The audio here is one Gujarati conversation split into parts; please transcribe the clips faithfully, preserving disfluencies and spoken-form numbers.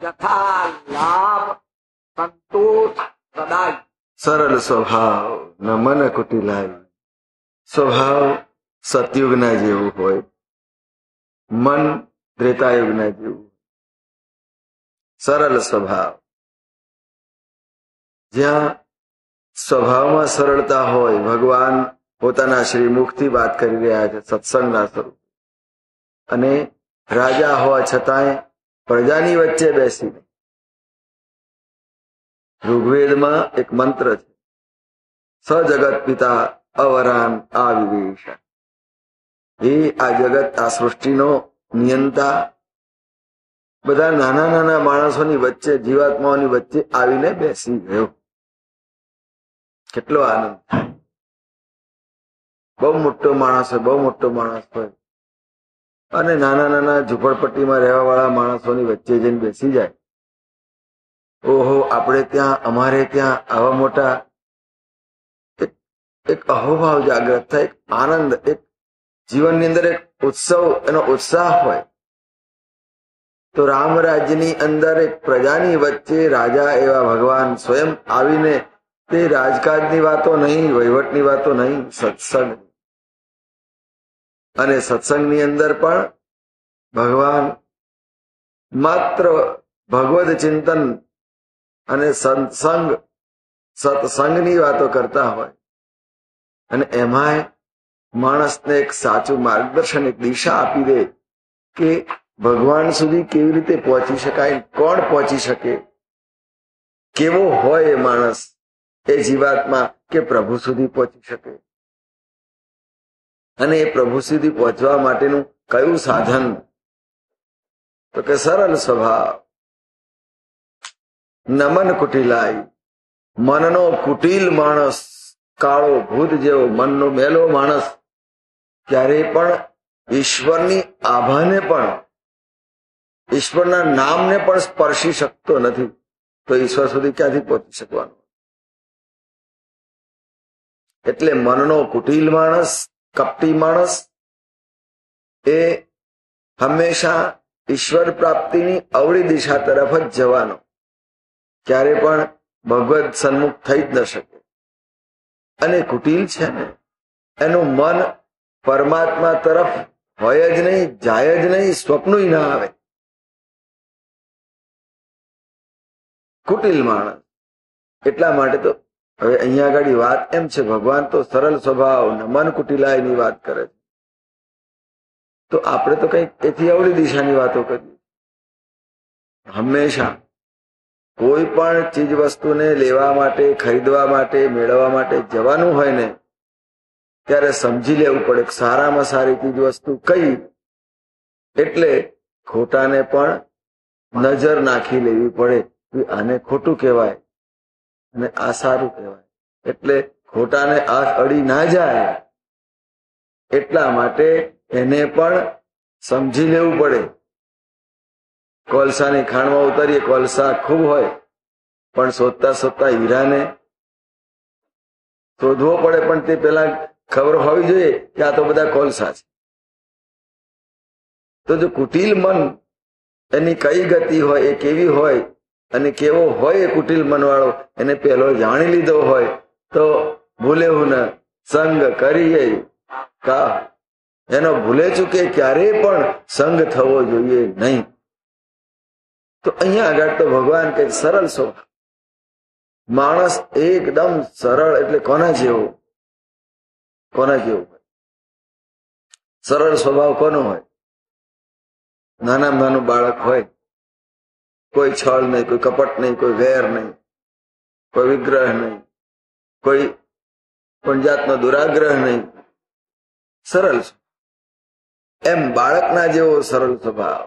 यथा लाभ संतोष सदाई। સરળ સ્વભાવ ન મન કુટિલાય. સ્વભાવ સતયુગના જેવું હોય, મન ત્રેતાયુગના જેવું. સરળ સ્વભાવ, જ્યાં સ્વભાવમાં સરળતા હોય. ભગવાન પોતાના શ્રીમુખથી વાત કરી રહ્યા છે સત્સંગના સ્વરૂપ, અને રાજા હોવા છતાંય પ્રજાની વચ્ચે બેસીને. ઋગ્વેદમાં એક મંત્ર છે, સ જગત પિતા અવરાન આવિવેશ. એ આ જગત, આ સૃષ્ટિનો નિયંતા બધા નાના નાના માણસોની વચ્ચે, જીવાત્માઓની વચ્ચે આવીને બેસી ગયો. કેટલો આનંદ થાય. બહુ મોટો માણસ હોય, બહુ મોટો માણસ હોય, અને નાના નાના ઝૂંપડપટ્ટીમાં રહેવા વાળા માણસોની વચ્ચે જઈને બેસી જાય. ઓહો, આપણે ત્યાં, અમારે ત્યાં આવા મોટા. એક અહોભાવ જાગ્રત થાય, એક આનંદ, એક જીવનની અંદર એક ઉત્સવ, એનો ઉત્સાહ હોય. તો રામ રાજ્યની અંદર એક પ્રજાની વચ્ચે રાજા એવા ભગવાન સ્વયં આવીને, તે રાજકાજની વાતો નહીં, વહીવટની વાતો નહીં, સત્સંગ. અને સત્સંગની અંદર પણ ભગવાન માત્ર ભગવદ ચિંતન અને સત્સંગ, સત્સંગની વાતો કરતા હોય. અને એમાંય માણસને એક સાચું માર્ગદર્શન, એક દિશા આપી દે કે ભગવાન સુધી કેવી રીતે પહોંચી શકાય, કોણ પહોંચી શકે, કેવો હોય એ માણસ, એ જીવાત્મા, કે પ્રભુ સુધી પહોંચી શકે. અને એ પ્રભુ સુધી પહોંચવા માટેનું કયું સાધન? તો કે સરળ સ્વભાવ, નમન કુટિલાય. મનનો કુટિલ માણસ, કાળો ભૂત જેવો, મનનો મેલો માણસ ક્યારેય પણ ઈશ્વરની આભાને પણ, ઈશ્વરના નામને પણ સ્પર્શી શકતો નથી. તો ઈશ્વર સુધી ક્યાંથી પહોંચી શકવાનો? એટલે મનનો કુટિલ માણસ, કપટી માણસ, એ હંમેશા ઈશ્વર પ્રાપ્તિની અવળી દિશા તરફ જ જવાનો, ક્યારે પણ ભગવદ સન્મુખ થઈ જ ન શકે. અને કુટિલ છે ને, એનું મન પરમાત્મા તરફ હોય જ નહીં, જાય જ નહીં, સ્વપ્નય ના આવે. કુટિલ માણસ. એટલા માટે તો હવે અહીંયા આગળ વાત એમ છે, ભગવાન તો સરળ સ્વભાવ ને મન કુટિલાય ની વાત કરે છે. તો આપણે તો કઈક એથી અવળી દિશાની વાતો કરીએ. હંમેશા કોઈ પણ ચીજ વસ્તુને લેવા માટે, ખરીદવા માટે, મેળવવા માટે જવાનું હોય ને, ત્યારે સમજી લેવું પડે કે સારામાં સારી ચીજ વસ્તુ કઈ. એટલે ખોટાને પણ નજર નાખી લેવી પડે, આને ખોટું કહેવાય અને આ સારું કહેવાય. એટલે ખોટાને હાથ અડી ના જાય, એટલા માટે એને પણ સમજી લેવું પડે. કોલસાની ખાણમાં ઉતરીએ, કોલસા ખૂબ હોય, પણ શોધતા શોધતા હીરાને શોધવો પડે, પણ તે પેલા ખબર હોવી જોઈએ કે આ તો બધા કોલસા છે. તો જો કુટિલ મન, એની કઈ ગતિ હોય, એ કેવી હોય, અને કેવો હોય એ કુટિલ મન વાળો, એને પેલો જાણી લીધો હોય, તો ભૂલે હું ન સંગ કરીએ કા, એનો ભૂલે ચૂકે ક્યારેય પણ સંગ થવો જોઈએ નહીં. તો અહીંયા આગળ તો ભગવાન કે સરળ સ્વભાવ. માણસ એકદમ સરળ, એટલે કોના જેવો? કોના જેવું હોય? સરળ સ્વભાવ કોનો હોય? નાનામાં નાનું બાળક હોય, કોઈ છળ નહીં, કોઈ કપટ નહીં, કોઈ વેર નહીં, કોઈ વિગ્રહ નહીં, કોઈ પણ જાતનો દુરાગ્રહ નહીં, સરળ. એમ બાળકના જેવો સરળ સ્વભાવ.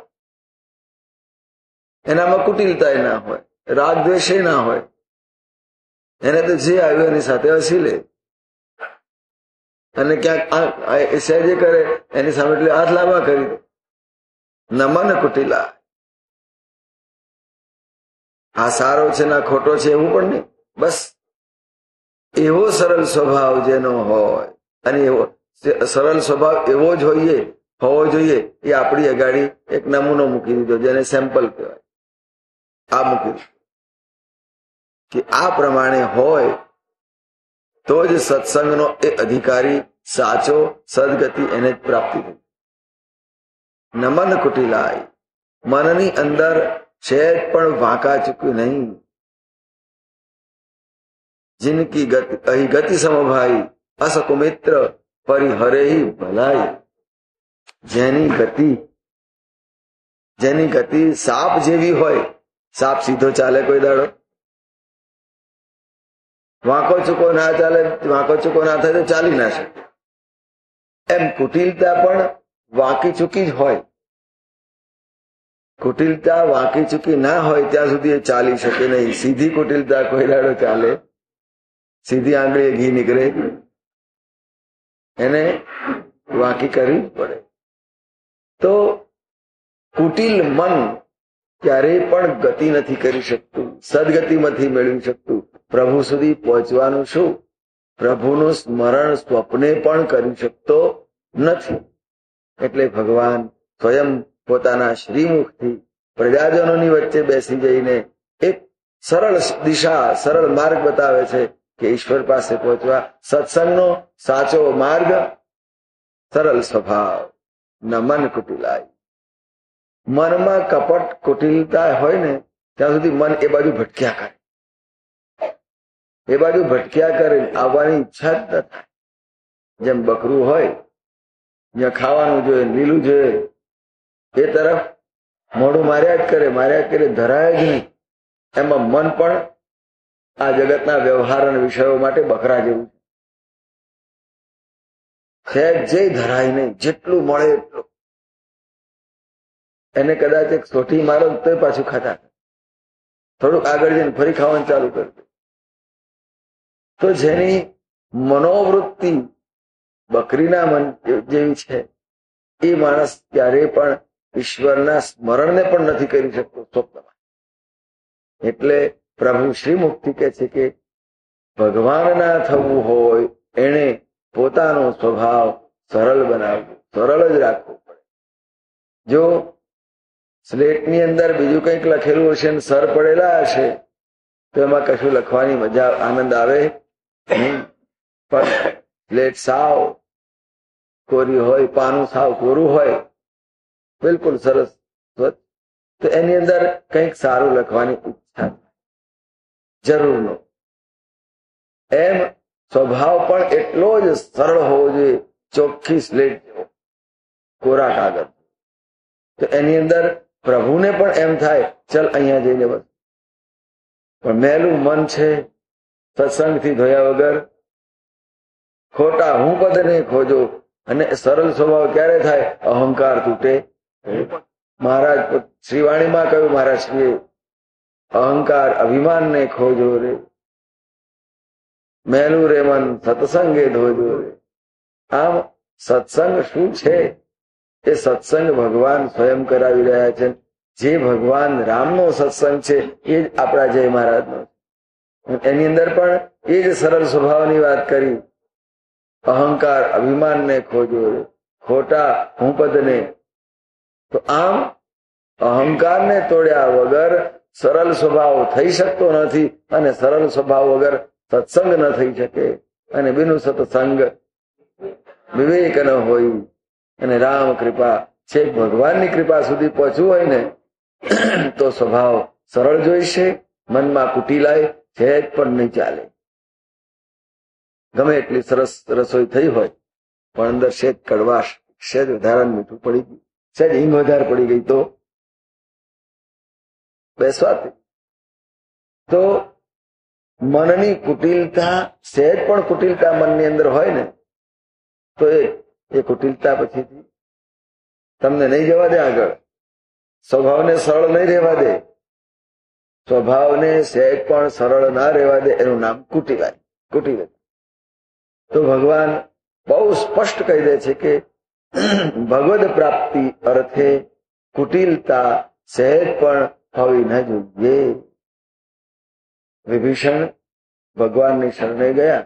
એનામાં કુટિલતા ના હોય, રાગ દ્વેષ ના હોય. એને તો જે આવ્યું એની સાથે હસી લે, અને ક્યાંક સહેજે કરે એની સામે એટલે હાથ લાંબા કરી દે. નમન કુટિલા. આ સારો છે ના ખોટો છે એવું પણ નહીં, બસ એવો સરળ સ્વભાવ જેનો હોય, અને એવો સરળ સ્વભાવ એવો જ હોઈએ, હોવો જોઈએ. એ આપણી અગાડી એક નમૂનો મૂકી દીધો, જેને સેમ્પલ કહેવાય. આ મૂક્યું કે આ પ્રમાણે હોય તો જ સત્સંગનો એ અધિકારી સાચો સદગતિ એને જ પ્રાપ્તિ થઈ. નમન કુટિલાય, મનની અંદર સહેજ પણ વાંકા ચૂક્યું નહીં. જિનકી ગતિ અહીં ગતિ સમભાઈ અસકુમિત્ર પરિહરે ભલાઈ. જેની ગતિ જેની ગતિ સાપ જેવી હોય, સાપ સીધો ચાલે કોઈ દાડો? વાંકો ચૂકો ના ચાલે, વાંકો ચૂકો ના થાય તો ચાલી ના શકે. એમ કુટિલતા પણ વાંકી ચૂકી જ હોય. કુટિલતા વાંકી ચૂકી ના હોય ત્યાં સુધી એ ચાલી શકે નહીં. સીધી કુટિલતા કોઈ દાડો ચાલે? સીધી આંગળીએ ઘી નીકળે? એને વાંકી કરવી જ પડે. તો કુટિલ મન ક્યારેય પણ ગતિ નથી કરી શકતું, સદગતિમાંથી મેળવી શકતું. પ્રભુ સુધી પહોંચવાનું શું? પ્રભુનું સ્મરણ સ્વપ્ને પણ કરી શકતો નથી. એટલે ભગવાન સ્વયં પોતાના શ્રીમુખથી પ્રજાજનોની વચ્ચે બેસી જઈને એક સરળ દિશા, સરળ માર્ગ બતાવે છે કે ઈશ્વર પાસે પહોંચવા સત્સંગનો સાચો માર્ગ સરળ સ્વભાવ. નમન કુટિલાય. મનમાં કપટ કુટિલતા હોય ને ત્યાં સુધી મન એ બાજુ ભટક્યા કરે, એ બાજુ ભટક્યા કરે, આવવાની ઈચ્છા જ ન થાય. જેમ બકરું હોય, જ્યાં ખાવાનું જોઈએ, લીલું જોઈએ, એ તરફ મોઢું માર્યા જ કરે, માર્યા જ કરે, ધરાય જ નહીં. એમાં મન પણ આ જગતના વ્યવહાર અને વિષયો માટે બકરા જેવું છે. જે ધરાય નહીં, જેટલું મળે એટલું. એને કદાચ એક સોટી મારો તો પાછું ખાતા, થોડુંક આગળ જઈને ફરી ખાવાનું ચાલુ કરતું. તો જેની મનોવૃત્તિ બકરીના મન જેવી છે, એ માણસ ક્યારેય પણ ઈશ્વરના સ્મરણને પણ નથી કરી શકતો સ્વપ્નમાં. એટલે પ્રભુ શ્રીમુક્તિ કહે છે કે ભગવાનના થવું હોય એને પોતાનો સ્વભાવ સરળ બનાવવો, સરળ જ રાખવો પડે. જો સ્લેટની અંદર બીજું કંઈક લખેલું હશે ને સર પડેલા હશે તો એમાં કશું લખવાની મજા, આનંદ આવે નહીં. પણ સ્લેટ સાવ કોરી હોય, પાનું સાવ કોરું હોય, બિલકુલ સરસ સ્વચ્છ, તો એની અંદર કંઈક સારું લખવાની ઈચ્છા જરૂર ન. એમ સ્વભાવ પણ એટલો જ સરળ હોવો જોઈએ, ચોખ્ખી સ્લેટ જેવો, કોરા કાગળ. તો એની અંદર પ્રભુને પણ એમ થાય ચલ અહીંયા જઈને બસ. પણ મેલું મન છે, સત્સંગથી ધોયા વગર ખોટા હું પદને ખોજો. અને સરળ સ્વભાવ ક્યારે થાય? અહંકાર તૂટે. મહારાજ શ્રીવાણીમાં કહ્યું, મહારાજ શ્રીએ અહંકાર અભિમાનને ખોજો રે, મેલું રે મન સત્સંગે ધોજો રે. આમ સત્સંગ શું છે? એ સત્સંગ ભગવાન સ્વયં કરાવી રહ્યા છે. જે ભગવાન રામનો સત્સંગ છે એ જ આપણા જય મહારાજનો. એની અંદર પણ એ જ સરળ સ્વભાવની વાત કરી. અહંકાર અભિમાનને ખોજો રે, ખોટા હું પદને. તો આમ અહંકારને તોડ્યા વગર સરળ સ્વભાવ થઈ શકતો નથી, અને સરળ સ્વભાવ વગર સત્સંગ ન થઈ શકે. અને બિનું સત્સંગ વિવેક ન હોય. અને રામ કૃપા છે, ભગવાનની કૃપા સુધી પહોંચવું હોય ને તો સ્વભાવ સરળ જોઈશે. મનમાં કુટિલાય સહેજ પણ નહીં ચાલે. ગમે એટલી સરસ રસોઈ થઈ હોય પણ અંદર સહેજ કડવાશ, સહેજ વધારાનું મીઠું પડી ગયું, સહેજ હિંગ વધારે પડી ગઈ તો બેસવાથી. તો મનની કુટિલતા, સહેજ પણ કુટિલતા મનની અંદર હોય ને તો એ એ કુટિલતા પછીથી તમને નહીં જવા દે આગળ. સ્વભાવને સરળ નહીં રહેવા દે. સ્વભાવને સહેજ પણ સરળ ના રહેવા દે, એનું નામ કુટિલાય, કુટિલતા. તો ભગવાન બહુ સ્પષ્ટ કહી દે છે કે ભગવદ પ્રાપ્તિ અર્થે કુટિલતા સહેજ પણ હોવી ન જોઈએ. વિભીષણ ભગવાનની શરણે ગયા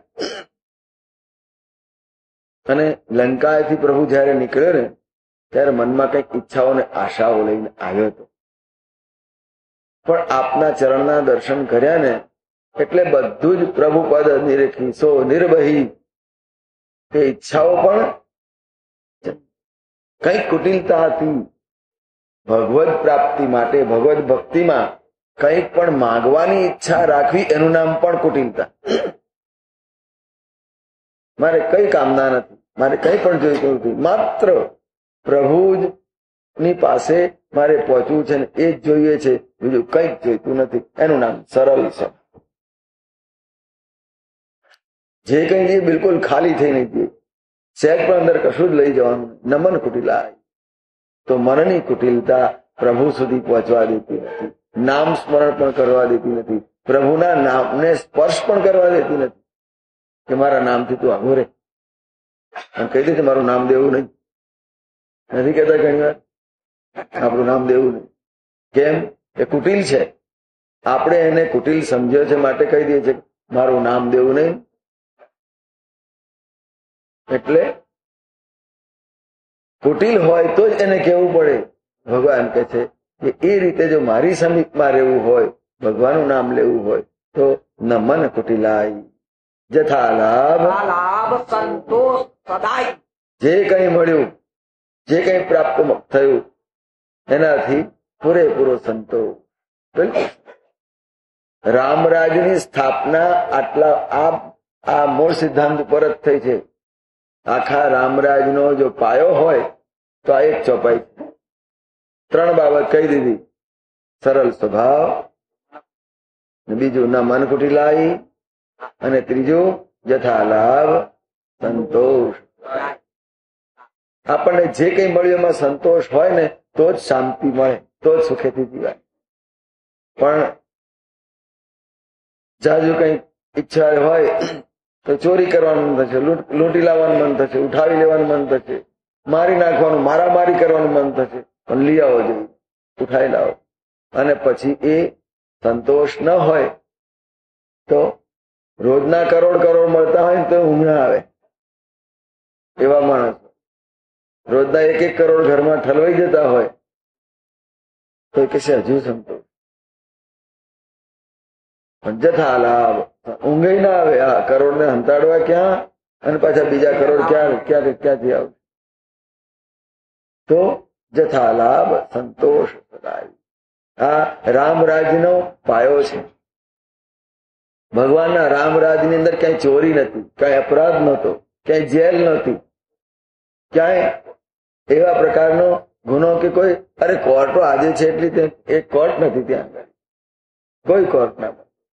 અને લંકાએથી પ્રભુ જયારે નીકળ્યો ને ત્યારે મનમાં કંઈક ઈચ્છાઓ ને આશાઓ લઈને આવ્યો હતો. પણ આપના ચરણના દર્શન કર્યા ને એટલે બધું જ પ્રભુપદ નિરેખી સો નિર્બહી. એ ઈચ્છાઓ પણ કઈ કુટિલતા હતી. ભગવદ પ્રાપ્તિ માટે ભગવદ ભક્તિમાં કંઈક પણ માંગવાની ઈચ્છા રાખવી એનું નામ પણ કુટિલતા. મારે કઈ કામના નથી, મારે કઈ પણ જોઈતું નથી, માત્ર પ્રભુ જ ની પાસે મારે પહોંચવું છે ને એ જ જોઈએ છે, બીજું કંઈક જોઈતું નથી. એનું નામ સરળ છે. જે કઈ જઈએ બિલકુલ ખાલી થઈને જઈએ, સહેજ પણ અંદર કશું જ લઈ જવાનું. નમન કુટિલા. તો મનની કુટિલતા પ્રભુ સુધી પહોંચવા દેતી નથી, નામ સ્મરણ પણ કરવા દેતી નથી, પ્રભુના નામને સ્પર્શ પણ કરવા દેતી નથી કે મારા નામથી તું આગો રે. અને કહી દે છે મારું નામ દેવું નહીં. નથી કહેતા ઘણી વાર આપણું નામ દેવું નહીં. કેમ? એ કુટિલ છે. આપણે એને કુટિલ સમજ્યો છે માટે કહી દઈએ છીએ મારું નામ દેવું નહીં. એટલે કુટિલ હોય તો જ એને કહેવું પડે. ભગવાન કહે છે કે એ રીતે જો મારી સમીપમાં રહેવું હોય, ભગવાનનું નામ લેવું હોય તો ન મન કુટિલાય જથા લાભ લાભ સંતોષ સદાય. જે કંઈ મળ્યું, જે કંઈ પ્રાપ્ત થયું એનાથી પૂરેપૂરો સંતોષ. બિલકુલ રામરાજની સ્થાપના આટલા આ આ મૂળ સિદ્ધાંત ઉપર જ થઈ છે. આખા રામરાજનો જો પાયો હોય તો આ એક ચોપાઈ છે. ત્રણ બાબત કહી દીધી. સરળ સ્વભાવ, બીજું ન મન કુટિલાઈ, અને ત્રીજું જથા લાભ સંતોષ. આપણને જે કંઈ મળ્યું એમાં સંતોષ હોય ને તો જ શાંતિ મળે, તો જ સુખેથી જીવાય. પણ જાજુ કઈ ઈચ્છા હોય તો ચોરી કરવાનું મન થશે, લૂંટી લાવવાનું મન થશે, ઉઠાવી લેવાનું મન થશે, મારી નાખવાનું, મારામારી કરવાનું મન થશે. પણ લઈ આવો જોઈએ, ઉઠાવી લાવો. અને પછી એ સંતોષ ન હોય તો રોજના કરોડ કરોડ મળતા હોય તો ઊંઘ ના આવે. એવા માણસ રોજના એક એક કરોડ ઘરમાં ઠલવાઈ જતા હોય તો કે છે હજુ સંતોષ. પણ જથા લાભ ઊંઘ ના આવે. આ કરોડ ને હંતાડવા ક્યાં, અને પાછા બીજા કરોડ ક્યાં ક્યાં ક્યાંથી આવે. તો જથા લાભ સંતોષ સદાય. આ રામરાજનો પાયો છે. ભગવાનના રામરાજની અંદર ક્યાંય ચોરી નથી, ક્યાંય અપરાધ નહોતો, ક્યાંય જેલ નહોતી, ક્યાંય એવા પ્રકારનો ગુનો કે કોઈ અરે કોર્ટો આજે છે એટલી એક કોર્ટ નથી ત્યાં આગળ, કોઈ કોર્ટ ના.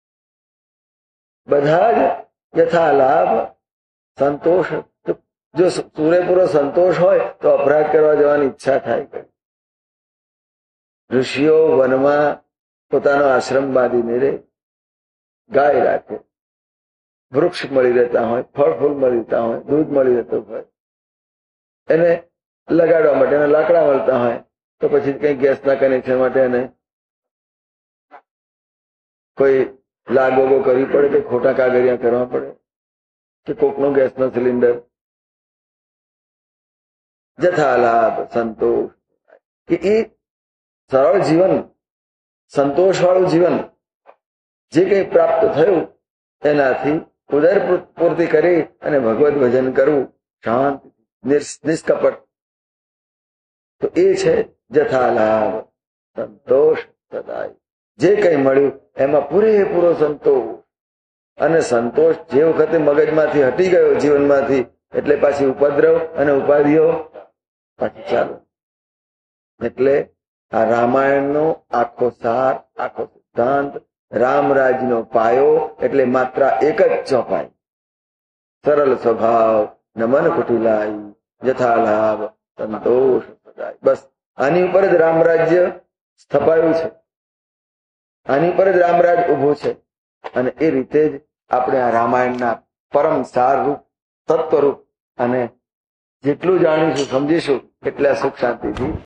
બધા જ યથા લાભ સંતોષ. જો પૂરેપૂરો સંતોષ હોય તો અપરાધ કરવા જવાની ઈચ્છા થાય. ઋષિઓ વનમાં પોતાનો આશ્રમ બાંધીને રહે, ગાય રાખે, વૃક્ષ મળી રહેતા હોય, ફળ ફૂલ મળી રહેતા હોય, દૂધ મળી રહેતું હોય, એને લગાડવા માટે એને લાકડા મળતા હોય તો પછી કઈ ગેસના કનેક્શન માટે એને કોઈ લાગોગો કરવી પડે કે ખોટા કાગળિયા કરવા પડે કે કોકનો ગેસનો સિલિન્ડર. જથા લાભ સંતોષ. કે એ સરળ જીવન, સંતોષ વાળું જીવન, જે કંઈ પ્રાપ્ત થયું એનાથી ઉદર પૂર્તિ કરી અને ભગવત ભજન કરવું શાંત નિષ્કપટ. તો એ છે જથા લાભ સંતોષ સદાય. જે કંઈ મળ્યું એમાં પૂરેપૂરો સંતોષ. અને સંતોષ જે વખતે મગજમાંથી હટી ગયો જીવનમાંથી એટલે પાછી ઉપદ્રવ અને ઉપાધિઓ પાછી ચાલુ. એટલે આ રામાયણનો આખો સાર, આખો સિદ્ધાંત, રામરાજનો પાયો એટલે માત્ર એક જ ચોપાઈ. સરળ સ્વભાવ, નમન કુટિલાઈ, જથા લાભ સંતોષ સદાય. બસ આની ઉપર જ રામરાજ્ય સ્થપાયું છે, આની ઉપર જ રામરાજ ઉભું છે. અને એ રીતે જ આપણે આ રામાયણના પરમ સાર રૂપ, તત્વરૂપ અને જેટલું જાણીશું સમજીશું એટલે સુખ શાંતિથી